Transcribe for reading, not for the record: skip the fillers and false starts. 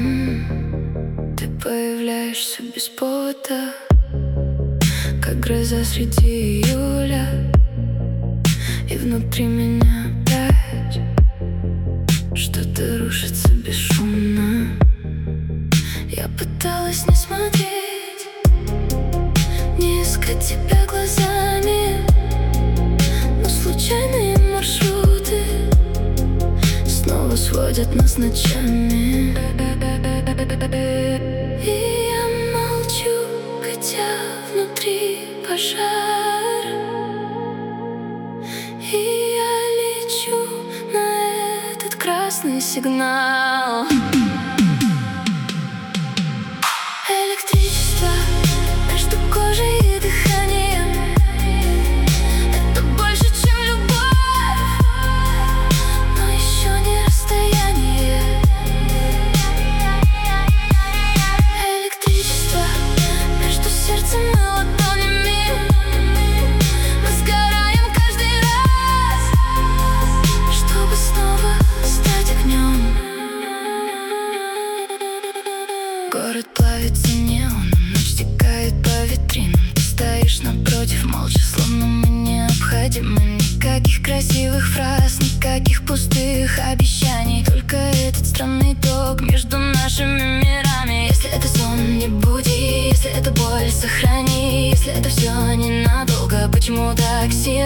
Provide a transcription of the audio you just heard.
Ты появляешься без повода, как гроза среди июля. И внутри меня опять что-то рушится бесшумно. Я пыталась не смотреть, не искать тебя глазами, но случайные маршруты снова сводят нас ночами. И я молчу, хотя внутри пожар. И я лечу на этот красный сигнал. Электричество между кожей и дыханием — это больше, чем любовь, но еще не расстояние. Электричество между сердцем и ладонями. Мы сгораем каждый раз, чтобы снова стать огнем. Город плавится неоном, ночь стекает по витринам. Ты стоишь напротив, молча, словно мы необходимы. Никаких красивых фраз, никаких пустых обещаний, только этот странный ток между нашими мирами. Если это сон, не буди, если это боль, сохрани. Если это все ненадолго, почему так сильно?